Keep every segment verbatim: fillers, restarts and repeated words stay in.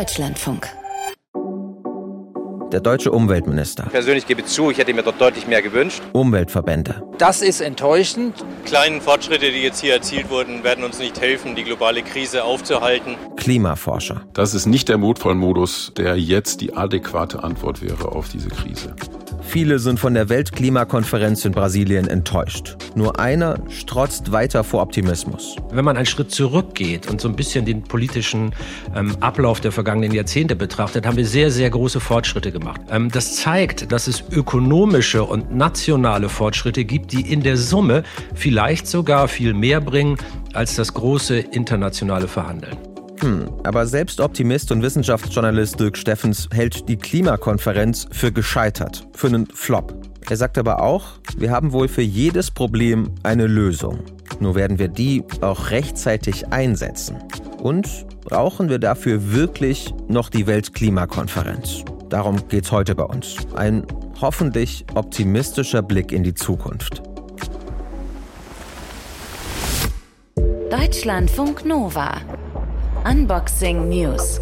Deutschlandfunk. Der deutsche Umweltminister. Persönlich gebe zu, ich hätte mir dort deutlich mehr gewünscht. Umweltverbände. Das ist enttäuschend. Die kleinen Fortschritte, die jetzt hier erzielt wurden, werden uns nicht helfen, die globale Krise aufzuhalten. Klimaforscher. Das ist nicht der Notfallmodus, der jetzt die adäquate Antwort wäre auf diese Krise. Viele sind von der Weltklimakonferenz in Brasilien enttäuscht. Nur einer strotzt weiter vor Optimismus. Wenn man einen Schritt zurückgeht und so ein bisschen den politischen ähm, Ablauf der vergangenen Jahrzehnte betrachtet, haben wir sehr, sehr große Fortschritte gemacht. Ähm, das zeigt, dass es ökonomische und nationale Fortschritte gibt, die in der Summe vielleicht sogar viel mehr bringen als das große internationale Verhandeln. Hm, aber selbst Optimist und Wissenschaftsjournalist Dirk Steffens hält die Klimakonferenz für gescheitert, für einen Flop. Er sagt aber auch, wir haben wohl für jedes Problem eine Lösung. Nur werden wir die auch rechtzeitig einsetzen. Und brauchen wir dafür wirklich noch die Weltklimakonferenz? Darum geht's heute bei uns. Ein hoffentlich optimistischer Blick in die Zukunft. Deutschlandfunk Nova. Unboxing News.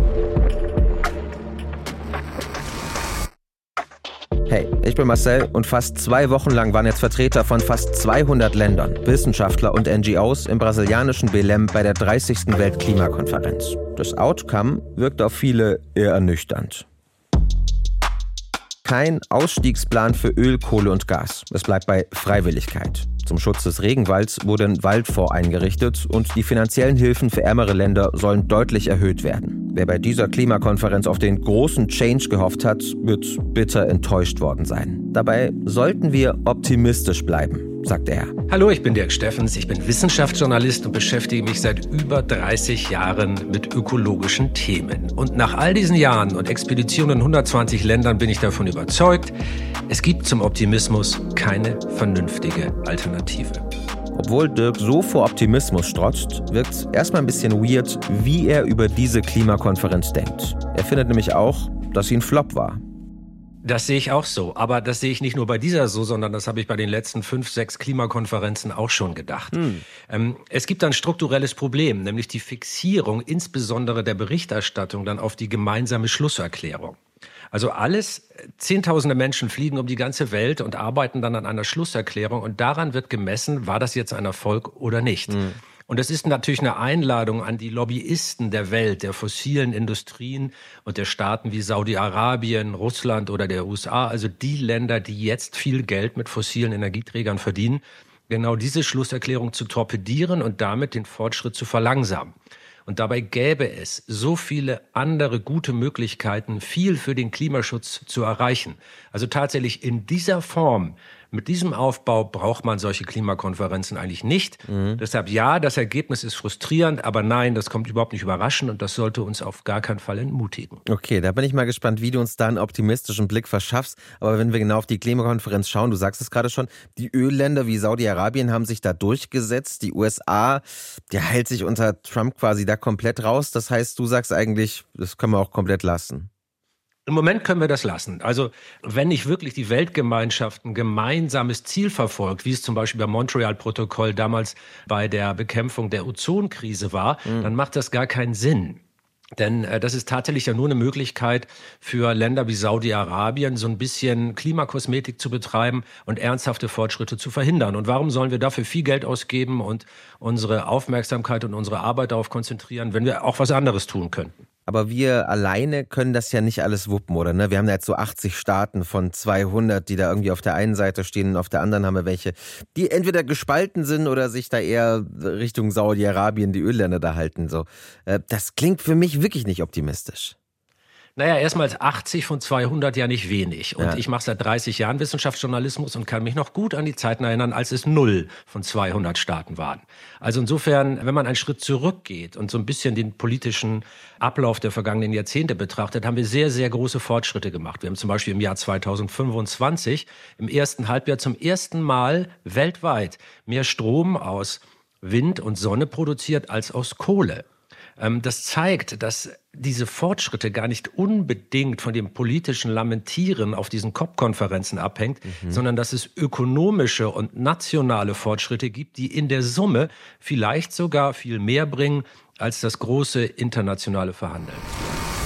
Hey, ich bin Marcel und fast zwei Wochen lang waren jetzt Vertreter von fast zweihundert Ländern, Wissenschaftler und N G Os im brasilianischen Belém bei der dreißigsten Weltklimakonferenz. Das Outcome wirkt auf viele eher ernüchternd. Kein Ausstiegsplan für Öl, Kohle und Gas. Es bleibt bei Freiwilligkeit. Zum Schutz des Regenwalds wurde ein Waldfonds eingerichtet und die finanziellen Hilfen für ärmere Länder sollen deutlich erhöht werden. Wer bei dieser Klimakonferenz auf den großen Change gehofft hat, wird bitter enttäuscht worden sein. Dabei sollten wir optimistisch bleiben, sagt er. Hallo, ich bin Dirk Steffens, ich bin Wissenschaftsjournalist und beschäftige mich seit über dreißig Jahren mit ökologischen Themen. Und nach all diesen Jahren und Expeditionen in hundertzwanzig Ländern bin ich davon überzeugt, es gibt zum Optimismus keine vernünftige Alternative. Obwohl Dirk so vor Optimismus strotzt, wirkt es erstmal ein bisschen weird, wie er über diese Klimakonferenz denkt. Er findet nämlich auch, dass sie ein Flop war. Das sehe ich auch so. Aber das sehe ich nicht nur bei dieser so, sondern das habe ich bei den letzten fünf, sechs Klimakonferenzen auch schon gedacht. Hm. Ähm, es gibt ein strukturelles Problem, nämlich die Fixierung insbesondere der Berichterstattung dann auf die gemeinsame Schlusserklärung. Also alles, zehntausende Menschen fliegen um die ganze Welt und arbeiten dann an einer Schlusserklärung und daran wird gemessen, war das jetzt ein Erfolg oder nicht. Mhm. Und es ist natürlich eine Einladung an die Lobbyisten der Welt, der fossilen Industrien und der Staaten wie Saudi-Arabien, Russland oder der U S A, also die Länder, die jetzt viel Geld mit fossilen Energieträgern verdienen, genau diese Schlusserklärung zu torpedieren und damit den Fortschritt zu verlangsamen. Und dabei gäbe es so viele andere gute Möglichkeiten, viel für den Klimaschutz zu erreichen. Also tatsächlich in dieser Form, mit diesem Aufbau braucht man solche Klimakonferenzen eigentlich nicht. Mhm. Deshalb ja, das Ergebnis ist frustrierend, aber nein, das kommt überhaupt nicht überraschend und das sollte uns auf gar keinen Fall entmutigen. Okay, da bin ich mal gespannt, wie du uns da einen optimistischen Blick verschaffst. Aber wenn wir genau auf die Klimakonferenz schauen, du sagst es gerade schon, die Ölländer wie Saudi-Arabien haben sich da durchgesetzt. Die U S A, der hält sich unter Trump quasi da komplett raus. Das heißt, du sagst eigentlich, das können wir auch komplett lassen. Im Moment können wir das lassen. Also wenn nicht wirklich die Weltgemeinschaft ein gemeinsames Ziel verfolgt, wie es zum Beispiel beim Montreal-Protokoll damals bei der Bekämpfung der Ozonkrise war, mhm. dann macht das gar keinen Sinn. Denn äh, das ist tatsächlich ja nur eine Möglichkeit für Länder wie Saudi-Arabien, so ein bisschen Klimakosmetik zu betreiben und ernsthafte Fortschritte zu verhindern. Und warum sollen wir dafür viel Geld ausgeben und unsere Aufmerksamkeit und unsere Arbeit darauf konzentrieren, wenn wir auch was anderes tun könnten? Aber wir alleine können das ja nicht alles wuppen, oder? Ne? Wir haben da jetzt so achtzig Staaten von zweihundert, die da irgendwie auf der einen Seite stehen und auf der anderen haben wir welche, die entweder gespalten sind oder sich da eher Richtung Saudi-Arabien, die Ölländer da halten. So. Das klingt für mich wirklich nicht optimistisch. Naja, erstmal achtzig von zweihundert ja nicht wenig. Und ja. ich mache seit dreißig Jahren Wissenschaftsjournalismus und kann mich noch gut an die Zeiten erinnern, als es null von zweihundert Staaten waren. Also insofern, wenn man einen Schritt zurückgeht und so ein bisschen den politischen Ablauf der vergangenen Jahrzehnte betrachtet, haben wir sehr, sehr große Fortschritte gemacht. Wir haben zum Beispiel im Jahr zweitausendfünfundzwanzig, im ersten Halbjahr zum ersten Mal weltweit mehr Strom aus Wind und Sonne produziert als aus Kohle. Das zeigt, dass diese Fortschritte gar nicht unbedingt von dem politischen Lamentieren auf diesen C O P-Konferenzen abhängt, mhm. sondern dass es ökonomische und nationale Fortschritte gibt, die in der Summe vielleicht sogar viel mehr bringen als das große internationale Verhandeln.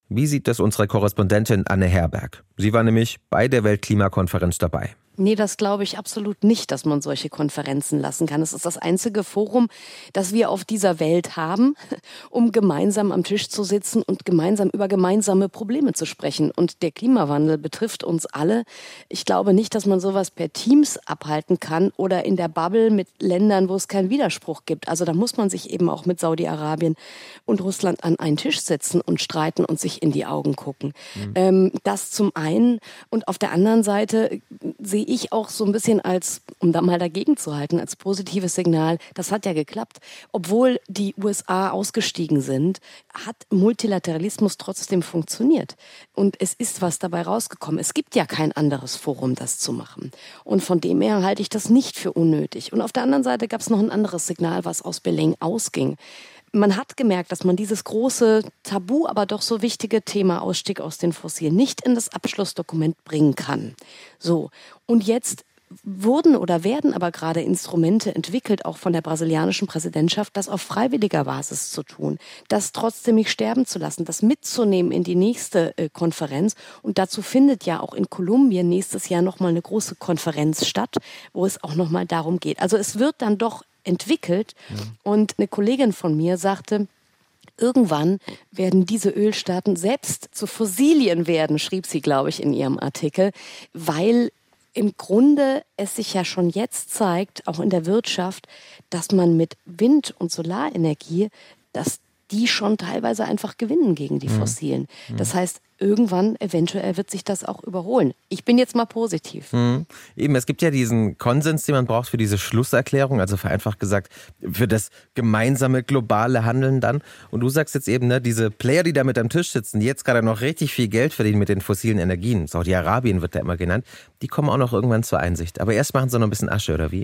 Wie sieht das unsere Korrespondentin Anne Herberg? Sie war nämlich bei der Weltklimakonferenz dabei. Nee, das glaube ich absolut nicht, dass man solche Konferenzen lassen kann. Es ist das einzige Forum, das wir auf dieser Welt haben, um gemeinsam am Tisch zu sitzen und gemeinsam über gemeinsame Probleme zu sprechen. Und der Klimawandel betrifft uns alle. Ich glaube nicht, dass man sowas per Teams abhalten kann oder in der Bubble mit Ländern, wo es keinen Widerspruch gibt. Also da muss man sich eben auch mit Saudi-Arabien und Russland an einen Tisch setzen und streiten und sich in die Augen gucken. Mhm. Ähm, das zum einen. Und auf der anderen Seite sehe ich auch so ein bisschen als, um da mal dagegen zu halten, als positives Signal, das hat ja geklappt. Obwohl die U S A ausgestiegen sind, hat Multilateralismus trotzdem funktioniert. Und es ist was dabei rausgekommen. Es gibt ja kein anderes Forum, das zu machen. Und von dem her halte ich das nicht für unnötig. Und auf der anderen Seite gab es noch ein anderes Signal, was aus Belém ausging. Man hat gemerkt, dass man dieses große, tabu, aber doch so wichtige Thema Ausstieg aus den Fossilen nicht in das Abschlussdokument bringen kann. So. Und jetzt wurden oder werden aber gerade Instrumente entwickelt, auch von der brasilianischen Präsidentschaft, das auf freiwilliger Basis zu tun, das trotzdem nicht sterben zu lassen, das mitzunehmen in die nächste äh, Konferenz. Und dazu findet ja auch in Kolumbien nächstes Jahr nochmal eine große Konferenz statt, wo es auch nochmal darum geht. Also es wird dann doch entwickelt. Ja. Und eine Kollegin von mir sagte, irgendwann werden diese Ölstaaten selbst zu Fossilien werden, schrieb sie, glaube ich, in ihrem Artikel, weil im Grunde es sich ja schon jetzt zeigt, auch in der Wirtschaft, dass man mit Wind- und Solarenergie, dass die schon teilweise einfach gewinnen gegen die Fossilen. Mhm. Das heißt, irgendwann eventuell wird sich das auch überholen. Ich bin jetzt mal positiv. Mhm. Eben, es gibt ja diesen Konsens, den man braucht für diese Schlusserklärung, also vereinfacht gesagt, für das gemeinsame globale Handeln dann. Und du sagst jetzt eben, ne, diese Player, die da mit am Tisch sitzen, die jetzt gerade noch richtig viel Geld verdienen mit den fossilen Energien, Saudi-Arabien wird da immer genannt, die kommen auch noch irgendwann zur Einsicht. Aber erst machen sie noch ein bisschen Asche, oder wie?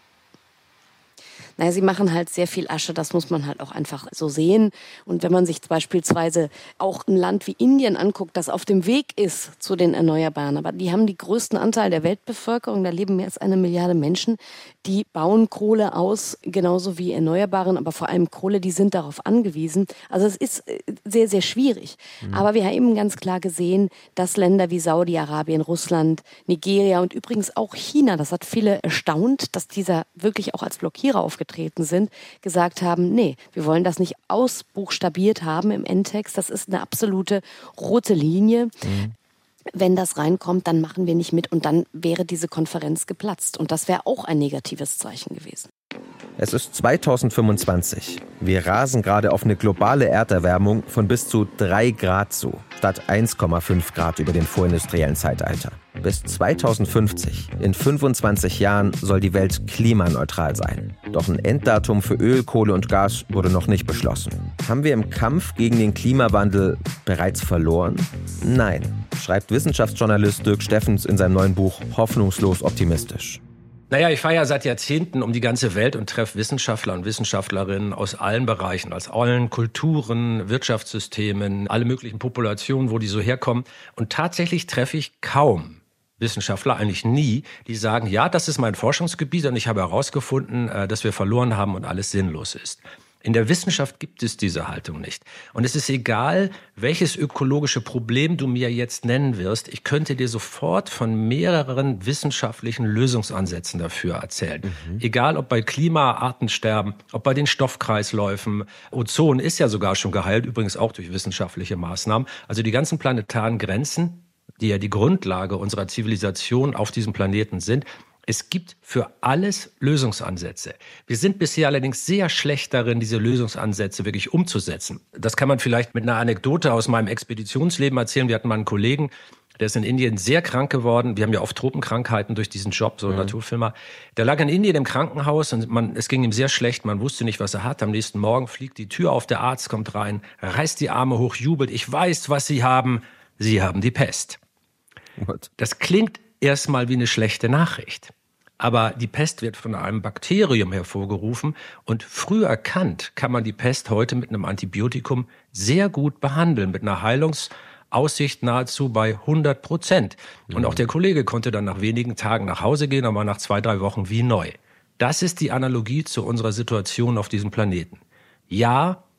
Naja, sie machen halt sehr viel Asche, das muss man halt auch einfach so sehen. Und wenn man sich beispielsweise auch ein Land wie Indien anguckt, das auf dem Weg ist zu den Erneuerbaren, aber die haben die größten Anteil der Weltbevölkerung, da leben mehr als eine Milliarde Menschen, die bauen Kohle aus, genauso wie Erneuerbaren, aber vor allem Kohle, die sind darauf angewiesen. Also es ist sehr, sehr schwierig. Mhm. Aber wir haben eben ganz klar gesehen, dass Länder wie Saudi-Arabien, Russland, Nigeria und übrigens auch China, das hat viele erstaunt, dass dieser wirklich auch als Blockierer aufgetreten sind, gesagt haben, nee, wir wollen das nicht ausbuchstabiert haben im Endtext, das ist eine absolute rote Linie. Mhm. Wenn das reinkommt, dann machen wir nicht mit und dann wäre diese Konferenz geplatzt. Und das wäre auch ein negatives Zeichen gewesen. Es ist zweitausendfünfundzwanzig. Wir rasen gerade auf eine globale Erderwärmung von bis zu drei Grad zu, statt eins Komma fünf Grad über dem vorindustriellen Zeitalter. Bis zweitausendfünfzig, in fünfundzwanzig Jahren, soll die Welt klimaneutral sein. Doch ein Enddatum für Öl, Kohle und Gas wurde noch nicht beschlossen. Haben wir im Kampf gegen den Klimawandel bereits verloren? Nein, schreibt Wissenschaftsjournalist Dirk Steffens in seinem neuen Buch Hoffnungslos optimistisch. Naja, ich fahre ja seit Jahrzehnten um die ganze Welt und treffe Wissenschaftler und Wissenschaftlerinnen aus allen Bereichen, aus allen Kulturen, Wirtschaftssystemen, alle möglichen Populationen, wo die so herkommen. Und tatsächlich treffe ich kaum Wissenschaftler, eigentlich nie, die sagen, ja, das ist mein Forschungsgebiet und ich habe herausgefunden, dass wir verloren haben und alles sinnlos ist. In der Wissenschaft gibt es diese Haltung nicht. Und es ist egal, welches ökologische Problem du mir jetzt nennen wirst. Ich könnte dir sofort von mehreren wissenschaftlichen Lösungsansätzen dafür erzählen. Mhm. Egal, ob bei Klima, Artensterben, ob bei den Stoffkreisläufen. Ozon ist ja sogar schon geheilt, übrigens auch durch wissenschaftliche Maßnahmen. Also die ganzen planetaren Grenzen, die ja die Grundlage unserer Zivilisation auf diesem Planeten sind, es gibt für alles Lösungsansätze. Wir sind bisher allerdings sehr schlecht darin, diese Lösungsansätze wirklich umzusetzen. Das kann man vielleicht mit einer Anekdote aus meinem Expeditionsleben erzählen. Wir hatten mal einen Kollegen, der ist in Indien sehr krank geworden. Wir haben ja oft Tropenkrankheiten durch diesen Job, so mhm. Naturfilmer. Der lag in Indien im Krankenhaus und man, es ging ihm sehr schlecht. Man wusste nicht, was er hat. Am nächsten Morgen fliegt die Tür auf, der Arzt kommt rein, reißt die Arme hoch, jubelt. Ich weiß, was Sie haben. Sie haben die Pest. What? Das klingt erstmal wie eine schlechte Nachricht. Aber die Pest wird von einem Bakterium hervorgerufen und früh erkannt kann man die Pest heute mit einem Antibiotikum sehr gut behandeln, mit einer Heilungsaussicht nahezu bei hundert Prozent. Mhm. Und auch der Kollege konnte dann nach wenigen Tagen nach Hause gehen, aber nach zwei, drei Wochen wie neu. Das ist die Analogie zu unserer Situation auf diesem Planeten. Ja,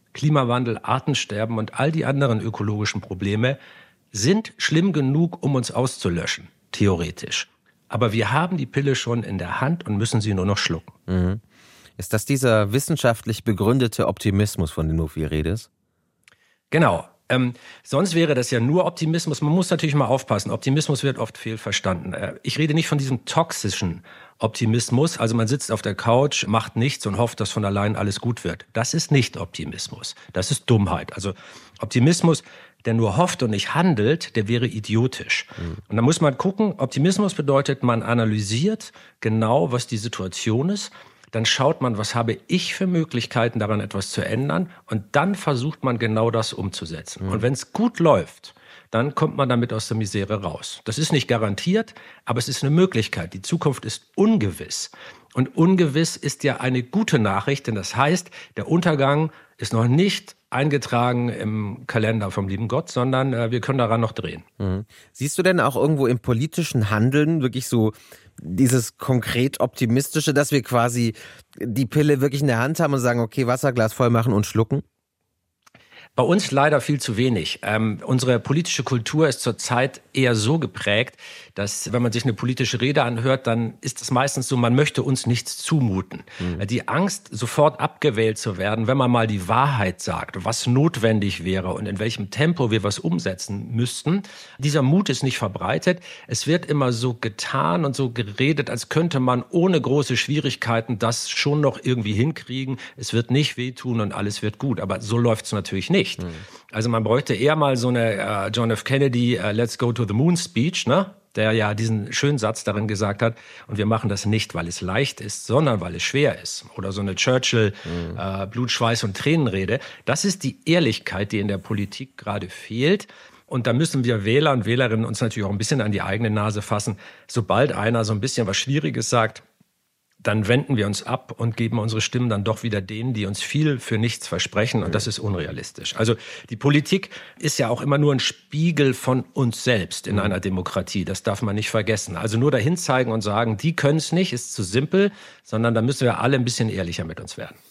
Klimawandel, Artensterben und all die anderen ökologischen Probleme sind schlimm genug, um uns auszulöschen, theoretisch. Aber wir haben die Pille schon in der Hand und müssen sie nur noch schlucken. Mhm. Ist das dieser wissenschaftlich begründete Optimismus, von dem du viel redest? Genau. Ähm, sonst wäre das ja nur Optimismus. Man muss natürlich mal aufpassen. Optimismus wird oft fehlverstanden. Äh, ich rede nicht von diesem toxischen Optimismus. Also man sitzt auf der Couch, macht nichts und hofft, dass von allein alles gut wird. Das ist nicht Optimismus. Das ist Dummheit. Also Optimismus, der nur hofft und nicht handelt, der wäre idiotisch. Mhm. Und da muss man gucken, Optimismus bedeutet, man analysiert genau, was die Situation ist. Dann schaut man, was habe ich für Möglichkeiten, daran etwas zu ändern. Und dann versucht man genau das umzusetzen. Mhm. Und wenn es gut läuft, dann kommt man damit aus der Misere raus. Das ist nicht garantiert, aber es ist eine Möglichkeit. Die Zukunft ist ungewiss. Und ungewiss ist ja eine gute Nachricht, denn das heißt, der Untergang ist noch nicht eingetragen im Kalender vom lieben Gott, sondern äh, wir können daran noch drehen. Mhm. Siehst du denn auch irgendwo im politischen Handeln wirklich so dieses konkret Optimistische, dass wir quasi die Pille wirklich in der Hand haben und sagen, okay, Wasserglas voll machen und schlucken? Bei uns leider viel zu wenig. Ähm, unsere politische Kultur ist zurzeit eher so geprägt, dass, wenn man sich eine politische Rede anhört, dann ist es meistens so, man möchte uns nichts zumuten. Mhm. Die Angst, sofort abgewählt zu werden, wenn man mal die Wahrheit sagt, was notwendig wäre und in welchem Tempo wir was umsetzen müssten, dieser Mut ist nicht verbreitet. Es wird immer so getan und so geredet, als könnte man ohne große Schwierigkeiten das schon noch irgendwie hinkriegen. Es wird nicht wehtun und alles wird gut. Aber so läuft es natürlich nicht. Nicht. Also man bräuchte eher mal so eine äh, John F. Kennedy uh, Let's go to the moon Speech, ne? Der ja diesen schönen Satz darin gesagt hat, und wir machen das nicht, weil es leicht ist, sondern weil es schwer ist. Oder so eine Churchill mhm. äh, Blut, Schweiß und Tränenrede. Das ist die Ehrlichkeit, die in der Politik gerade fehlt. Und da müssen wir Wähler und Wählerinnen uns natürlich auch ein bisschen an die eigene Nase fassen. Sobald einer so ein bisschen was Schwieriges sagt, dann wenden wir uns ab und geben unsere Stimmen dann doch wieder denen, die uns viel für nichts versprechen. Und das ist unrealistisch. Also die Politik ist ja auch immer nur ein Spiegel von uns selbst in einer Demokratie. Das darf man nicht vergessen. Also nur dahin zeigen und sagen, die können es nicht, ist zu simpel, sondern da müssen wir alle ein bisschen ehrlicher mit uns werden.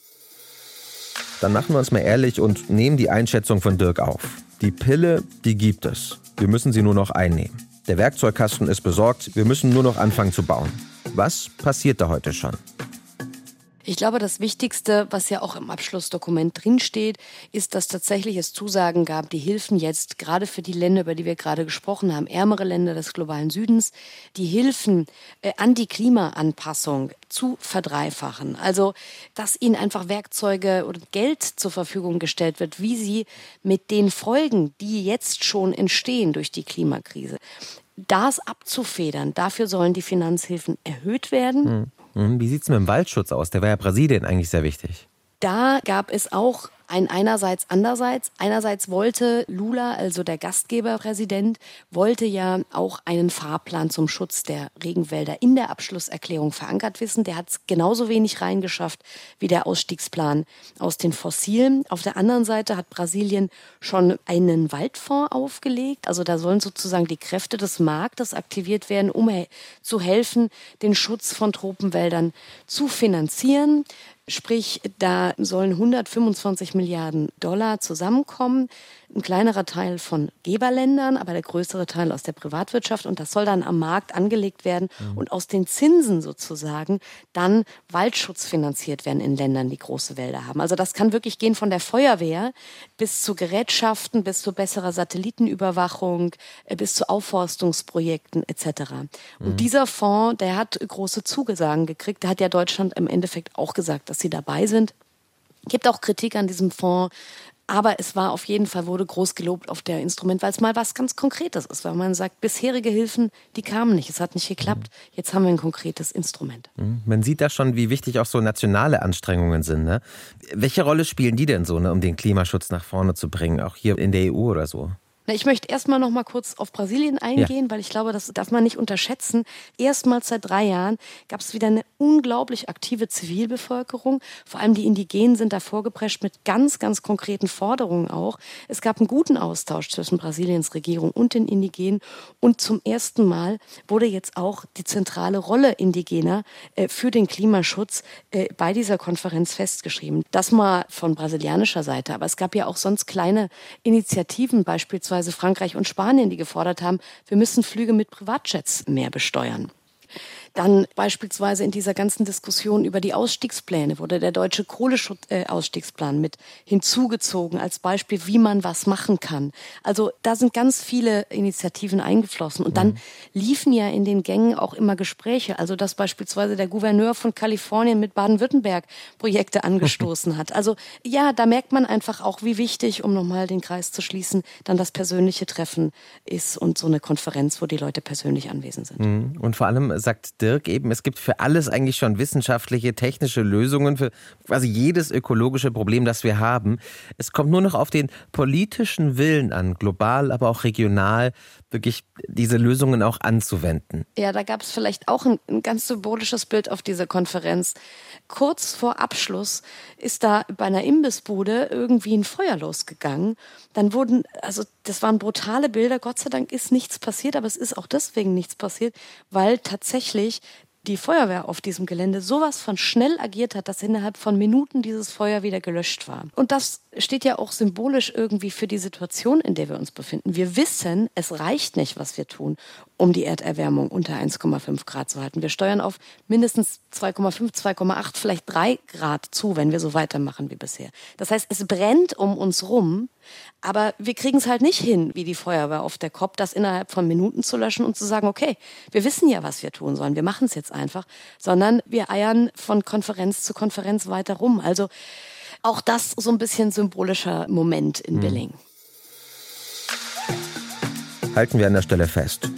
Dann machen wir uns mal ehrlich und nehmen die Einschätzung von Dirk auf. Die Pille, die gibt es. Wir müssen sie nur noch einnehmen. Der Werkzeugkasten ist besorgt. Wir müssen nur noch anfangen zu bauen. Was passiert da heute schon? Ich glaube, das Wichtigste, was ja auch im Abschlussdokument drinsteht, ist, dass tatsächlich es Zusagen gab, die Hilfen jetzt, gerade für die Länder, über die wir gerade gesprochen haben, ärmere Länder des globalen Südens, die Hilfen äh, an die Klimaanpassung zu verdreifachen. Also, dass ihnen einfach Werkzeuge oder Geld zur Verfügung gestellt wird, wie sie mit den Folgen, die jetzt schon entstehen durch die Klimakrise, das abzufedern. Dafür sollen die Finanzhilfen erhöht werden. Hm. Wie sieht es mit dem Waldschutz aus? Der war ja Brasilien eigentlich sehr wichtig. Da gab es auch ein einerseits, andererseits. Einerseits wollte Lula, also der Gastgeberpräsident, wollte ja auch einen Fahrplan zum Schutz der Regenwälder in der Abschlusserklärung verankert wissen. Der hat es genauso wenig reingeschafft wie der Ausstiegsplan aus den Fossilen. Auf der anderen Seite hat Brasilien schon einen Waldfonds aufgelegt. Also da sollen sozusagen die Kräfte des Marktes aktiviert werden, um he- zu helfen, den Schutz von Tropenwäldern zu finanzieren. Sprich, da sollen hundertfünfundzwanzig Milliarden Dollar zusammenkommen. Ein kleinerer Teil von Geberländern, aber der größere Teil aus der Privatwirtschaft. Und das soll dann am Markt angelegt werden mhm. und aus den Zinsen sozusagen dann Waldschutz finanziert werden in Ländern, die große Wälder haben. Also das kann wirklich gehen von der Feuerwehr bis zu Gerätschaften, bis zu besserer Satellitenüberwachung, bis zu Aufforstungsprojekten et cetera. Mhm. Und dieser Fonds, der hat große Zusagen gekriegt. Da hat ja Deutschland im Endeffekt auch gesagt, dass sie dabei sind. Es gibt auch Kritik an diesem Fonds. Aber es war auf jeden Fall, wurde groß gelobt auf der Instrument, weil es mal was ganz Konkretes ist. Weil man sagt, bisherige Hilfen, die kamen nicht, es hat nicht geklappt. Jetzt haben wir ein konkretes Instrument. Man sieht da schon, wie wichtig auch so nationale Anstrengungen sind. Ne? Welche Rolle spielen die denn so, ne, um den Klimaschutz nach vorne zu bringen, auch hier in der E U oder so? Na, ich möchte erstmal noch mal kurz auf Brasilien eingehen, ja. weil ich glaube, das darf man nicht unterschätzen. Erstmals seit drei Jahren gab es wieder eine unglaublich aktive Zivilbevölkerung. Vor allem die Indigenen sind da vorgeprescht mit ganz, ganz konkreten Forderungen auch. Es gab einen guten Austausch zwischen Brasiliens Regierung und den Indigenen. Und zum ersten Mal wurde jetzt auch die zentrale Rolle Indigener äh, für den Klimaschutz äh, bei dieser Konferenz festgeschrieben. Das mal von brasilianischer Seite. Aber es gab ja auch sonst kleine Initiativen, beispielsweise Frankreich und Spanien, die gefordert haben, wir müssen Flüge mit Privatjets mehr besteuern. Dann beispielsweise in dieser ganzen Diskussion über die Ausstiegspläne wurde der deutsche Kohleausstiegsplan mit hinzugezogen als Beispiel, wie man was machen kann. Also da sind ganz viele Initiativen eingeflossen. Und dann liefen ja in den Gängen auch immer Gespräche. Also dass beispielsweise der Gouverneur von Kalifornien mit Baden-Württemberg Projekte angestoßen hat. Also ja, da merkt man einfach auch, wie wichtig, um nochmal den Kreis zu schließen, dann das persönliche Treffen ist und so eine Konferenz, wo die Leute persönlich anwesend sind. Und vor allem sagt Dirk eben, es gibt für alles eigentlich schon wissenschaftliche, technische Lösungen für quasi jedes ökologische Problem, das wir haben. Es kommt nur noch auf den politischen Willen an, global, aber auch regional, wirklich diese Lösungen auch anzuwenden. Ja, da gab es vielleicht auch ein, ein ganz symbolisches Bild auf dieser Konferenz. Kurz vor Abschluss ist da bei einer Imbissbude irgendwie ein Feuer losgegangen. Dann wurden, also das waren brutale Bilder, Gott sei Dank ist nichts passiert, aber es ist auch deswegen nichts passiert, weil tatsächlich die Feuerwehr auf diesem Gelände sowas von schnell agiert hat, dass innerhalb von Minuten dieses Feuer wieder gelöscht war. Und das steht ja auch symbolisch irgendwie für die Situation, in der wir uns befinden. Wir wissen, es reicht nicht, was wir tun, um die Erderwärmung unter eins Komma fünf Grad zu halten. Wir steuern auf mindestens zwei Komma fünf, zwei Komma acht, vielleicht drei Grad zu, wenn wir so weitermachen wie bisher. Das heißt, es brennt um uns rum, aber wir kriegen es halt nicht hin, wie die Feuerwehr auf der Kopf, das innerhalb von Minuten zu löschen und zu sagen, okay, wir wissen ja, was wir tun sollen, wir machen es jetzt einfach, sondern wir eiern von Konferenz zu Konferenz weiter rum. Also auch das so ein bisschen symbolischer Moment in Billing. Halten wir an der Stelle fest.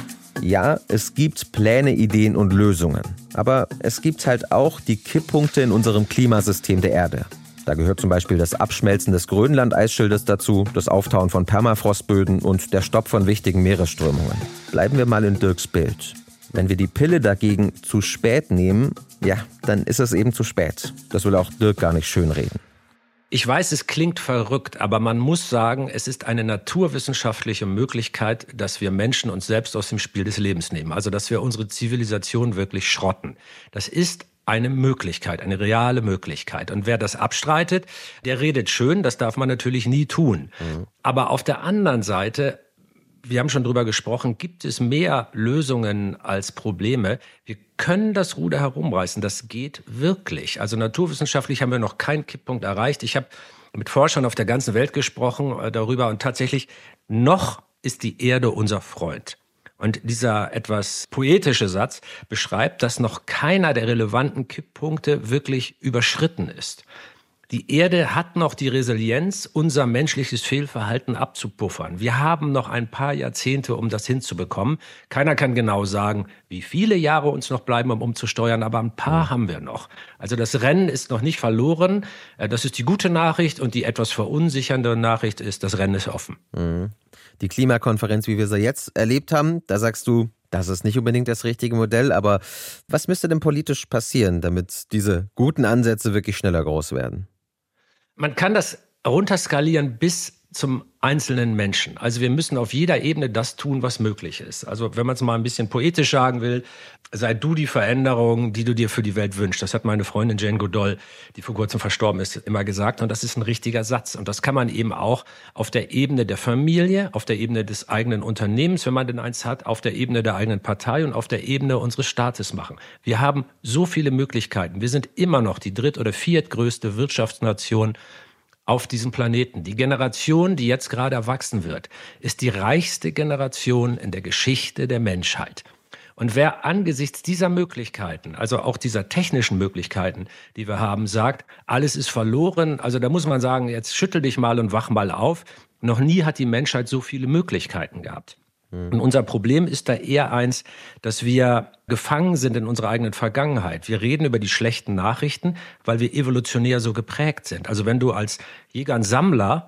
Ja, es gibt Pläne, Ideen und Lösungen. Aber es gibt halt auch die Kipppunkte in unserem Klimasystem der Erde. Da gehört zum Beispiel das Abschmelzen des Grönland-Eisschildes dazu, das Auftauen von Permafrostböden und der Stopp von wichtigen Meeresströmungen. Bleiben wir mal in Dirks Bild. Wenn wir die Pille dagegen zu spät nehmen, ja, dann ist es eben zu spät. Das will auch Dirk gar nicht schönreden. Ich weiß, es klingt verrückt, aber man muss sagen, es ist eine naturwissenschaftliche Möglichkeit, dass wir Menschen uns selbst aus dem Spiel des Lebens nehmen. Also, dass wir unsere Zivilisation wirklich schrotten. Das ist eine Möglichkeit, eine reale Möglichkeit. Und wer das abstreitet, der redet schön, das darf man natürlich nie tun. Mhm. Aber auf der anderen Seite, wir haben schon drüber gesprochen, gibt es mehr Lösungen als Probleme. Wir können das Ruder herumreißen, das geht wirklich. Also naturwissenschaftlich haben wir noch keinen Kipppunkt erreicht. Ich habe mit Forschern auf der ganzen Welt gesprochen äh, darüber und tatsächlich noch ist die Erde unser Freund. Und dieser etwas poetische Satz beschreibt, dass noch keiner der relevanten Kipppunkte wirklich überschritten ist. Die Erde hat noch die Resilienz, unser menschliches Fehlverhalten abzupuffern. Wir haben noch ein paar Jahrzehnte, um das hinzubekommen. Keiner kann genau sagen, wie viele Jahre uns noch bleiben, um umzusteuern, aber ein paar mhm. haben wir noch. Also das Rennen ist noch nicht verloren. Das ist die gute Nachricht und die etwas verunsichernde Nachricht ist, das Rennen ist offen. Mhm. Die Klimakonferenz, wie wir sie jetzt erlebt haben, da sagst du, das ist nicht unbedingt das richtige Modell, aber was müsste denn politisch passieren, damit diese guten Ansätze wirklich schneller groß werden? Man kann das runterskalieren bis zum einzelnen Menschen. Also wir müssen auf jeder Ebene das tun, was möglich ist. Also wenn man es mal ein bisschen poetisch sagen will, sei du die Veränderung, die du dir für die Welt wünschst. Das hat meine Freundin Jane Goodall, die vor kurzem verstorben ist, immer gesagt. Und das ist ein richtiger Satz. Und das kann man eben auch auf der Ebene der Familie, auf der Ebene des eigenen Unternehmens, wenn man denn eins hat, auf der Ebene der eigenen Partei und auf der Ebene unseres Staates machen. Wir haben so viele Möglichkeiten. Wir sind immer noch die dritt- oder viertgrößte Wirtschaftsnation auf diesem Planeten. Die Generation, die jetzt gerade erwachsen wird, ist die reichste Generation in der Geschichte der Menschheit. Und wer angesichts dieser Möglichkeiten, also auch dieser technischen Möglichkeiten, die wir haben, sagt, alles ist verloren, also da muss man sagen, jetzt schüttel dich mal und wach mal auf. Noch nie hat die Menschheit so viele Möglichkeiten gehabt. Und unser Problem ist da eher eins, dass wir gefangen sind in unserer eigenen Vergangenheit. Wir reden über die schlechten Nachrichten, weil wir evolutionär so geprägt sind. Also wenn du als Jäger und Sammler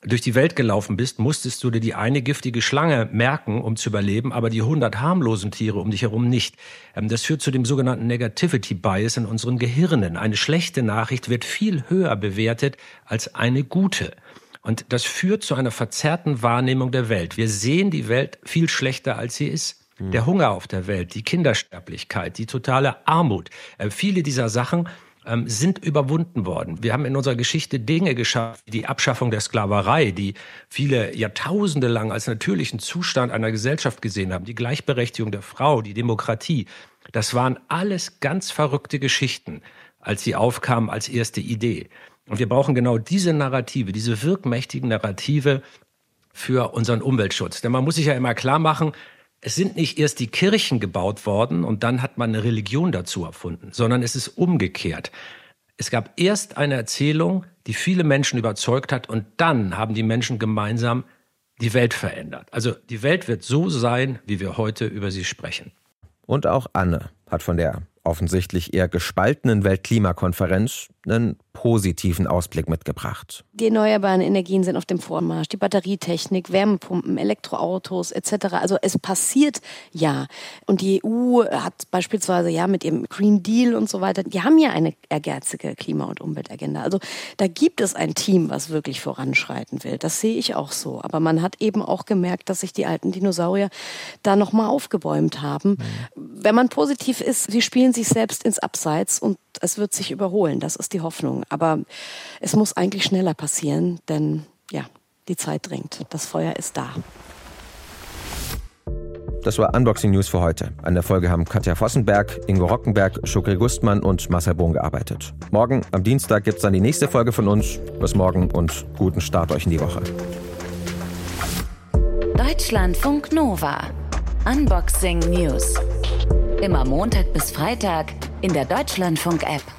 durch die Welt gelaufen bist, musstest du dir die eine giftige Schlange merken, um zu überleben, aber die hundert harmlosen Tiere um dich herum nicht. Das führt zu dem sogenannten Negativity Bias in unseren Gehirnen. Eine schlechte Nachricht wird viel höher bewertet als eine gute. Und das führt zu einer verzerrten Wahrnehmung der Welt. Wir sehen die Welt viel schlechter, als sie ist. Mhm. Der Hunger auf der Welt, die Kindersterblichkeit, die totale Armut, äh, viele dieser Sachen ähm, sind überwunden worden. Wir haben in unserer Geschichte Dinge geschafft, wie die Abschaffung der Sklaverei, die viele Jahrtausende lang als natürlichen Zustand einer Gesellschaft gesehen haben, die Gleichberechtigung der Frau, die Demokratie. Das waren alles ganz verrückte Geschichten, als sie aufkamen als erste Idee. Und wir brauchen genau diese Narrative, diese wirkmächtigen Narrative für unseren Umweltschutz. Denn man muss sich ja immer klar machen, es sind nicht erst die Kirchen gebaut worden und dann hat man eine Religion dazu erfunden, sondern es ist umgekehrt. Es gab erst eine Erzählung, die viele Menschen überzeugt hat und dann haben die Menschen gemeinsam die Welt verändert. Also die Welt wird so sein, wie wir heute über sie sprechen. Und auch Anne hat von der offensichtlich eher gespaltenen Weltklimakonferenz einen positiven Ausblick mitgebracht. Die erneuerbaren Energien sind auf dem Vormarsch, die Batterietechnik, Wärmepumpen, Elektroautos et cetera. Also es passiert ja. Und die E U hat beispielsweise ja mit ihrem Green Deal und so weiter, die haben ja eine ehrgeizige Klima- und Umweltagenda. Also da gibt es ein Team, was wirklich voranschreiten will. Das sehe ich auch so. Aber man hat eben auch gemerkt, dass sich die alten Dinosaurier da nochmal aufgebäumt haben. Mhm. Wenn man positiv ist, sie spielen sich selbst ins Abseits und es wird sich überholen. Das ist die Hoffnung. Aber es muss eigentlich schneller passieren, denn ja, die Zeit drängt. Das Feuer ist da. Das war Unboxing News für heute. An der Folge haben Katja Vossenberg, Ingo Rockenberg, Shukri Gustmann und Marcel Bohn gearbeitet. Morgen, am Dienstag, gibt es dann die nächste Folge von uns. Bis morgen und guten Start euch in die Woche. Deutschlandfunk Nova. Unboxing News. Immer Montag bis Freitag in der Deutschlandfunk-App.